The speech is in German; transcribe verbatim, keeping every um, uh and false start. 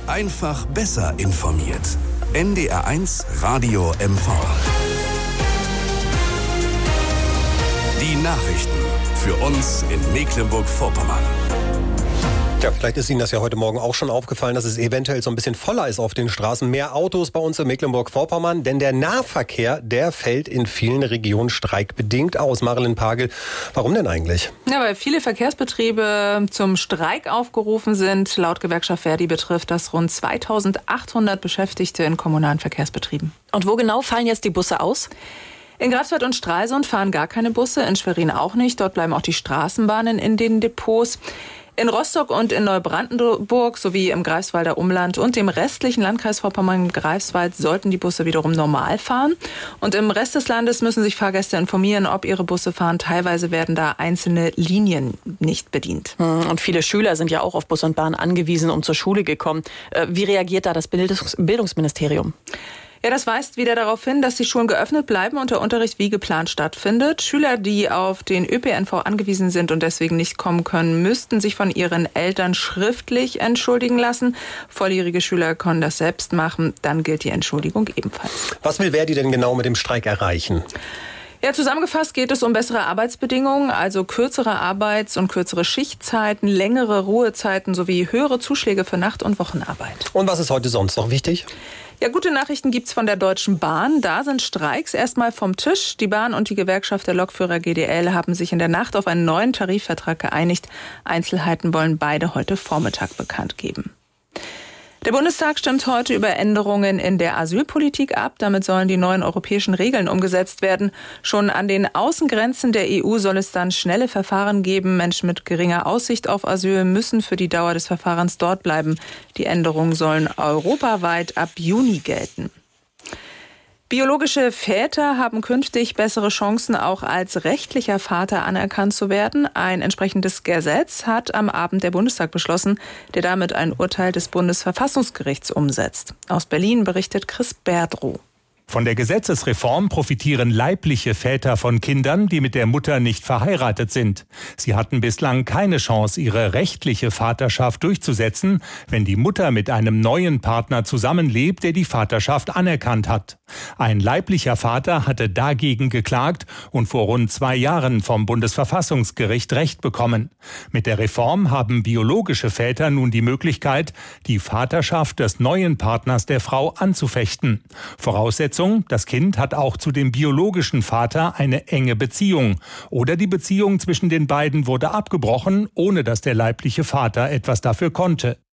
Einfach besser informiert. N D R eins Radio M V. Die Nachrichten für uns in Mecklenburg-Vorpommern. Ja, vielleicht ist Ihnen das ja heute Morgen auch schon aufgefallen, dass es eventuell so ein bisschen voller ist auf den Straßen. Mehr Autos bei uns in Mecklenburg-Vorpommern, denn der Nahverkehr, der fällt in vielen Regionen streikbedingt aus. Marilyn Pagel, warum denn eigentlich? Ja, weil viele Verkehrsbetriebe zum Streik aufgerufen sind. Laut Gewerkschaft Verdi betrifft das rund zweitausendachthundert Beschäftigte in kommunalen Verkehrsbetrieben. Und wo genau fallen jetzt die Busse aus? In Grafswald und Stralsund fahren gar keine Busse, in Schwerin auch nicht. Dort bleiben auch die Straßenbahnen in den Depots. In Rostock und in Neubrandenburg sowie im Greifswalder Umland und dem restlichen Landkreis Vorpommern-Greifswald sollten die Busse wiederum normal fahren. Und im Rest des Landes müssen sich Fahrgäste informieren, ob ihre Busse fahren. Teilweise werden da einzelne Linien nicht bedient. Und viele Schüler sind ja auch auf Bus und Bahn angewiesen, um zur Schule gekommen. Wie reagiert da das Bildungsministerium? Ja, das weist wieder darauf hin, dass die Schulen geöffnet bleiben und der Unterricht wie geplant stattfindet. Schüler, die auf den Ö P N V angewiesen sind und deswegen nicht kommen können, müssten sich von ihren Eltern schriftlich entschuldigen lassen. Volljährige Schüler können das selbst machen, dann gilt die Entschuldigung ebenfalls. Was will Verdi denn genau mit dem Streik erreichen? Ja, zusammengefasst geht es um bessere Arbeitsbedingungen, also kürzere Arbeits- und kürzere Schichtzeiten, längere Ruhezeiten sowie höhere Zuschläge für Nacht- und Wochenarbeit. Und was ist heute sonst noch wichtig? Ja, gute Nachrichten gibt's von der Deutschen Bahn. Da sind Streiks erstmal vom Tisch. Die Bahn und die Gewerkschaft der Lokführer G D L haben sich in der Nacht auf einen neuen Tarifvertrag geeinigt. Einzelheiten wollen beide heute Vormittag bekannt geben. Der Bundestag stimmt heute über Änderungen in der Asylpolitik ab. Damit sollen die neuen europäischen Regeln umgesetzt werden. Schon an den Außengrenzen der E U soll es dann schnelle Verfahren geben. Menschen mit geringer Aussicht auf Asyl müssen für die Dauer des Verfahrens dort bleiben. Die Änderungen sollen europaweit ab Juni gelten. Biologische Väter haben künftig bessere Chancen, auch als rechtlicher Vater anerkannt zu werden. Ein entsprechendes Gesetz hat am Abend der Bundestag beschlossen, der damit ein Urteil des Bundesverfassungsgerichts umsetzt. Aus Berlin berichtet Chris Berdrow. Von der Gesetzesreform profitieren leibliche Väter von Kindern, die mit der Mutter nicht verheiratet sind. Sie hatten bislang keine Chance, ihre rechtliche Vaterschaft durchzusetzen, wenn die Mutter mit einem neuen Partner zusammenlebt, der die Vaterschaft anerkannt hat. Ein leiblicher Vater hatte dagegen geklagt und vor rund zwei Jahren vom Bundesverfassungsgericht Recht bekommen. Mit der Reform haben biologische Väter nun die Möglichkeit, die Vaterschaft des neuen Partners der Frau anzufechten. Voraussetzung: Das Kind hat auch zu dem biologischen Vater eine enge Beziehung. Oder die Beziehung zwischen den beiden wurde abgebrochen, ohne dass der leibliche Vater etwas dafür konnte.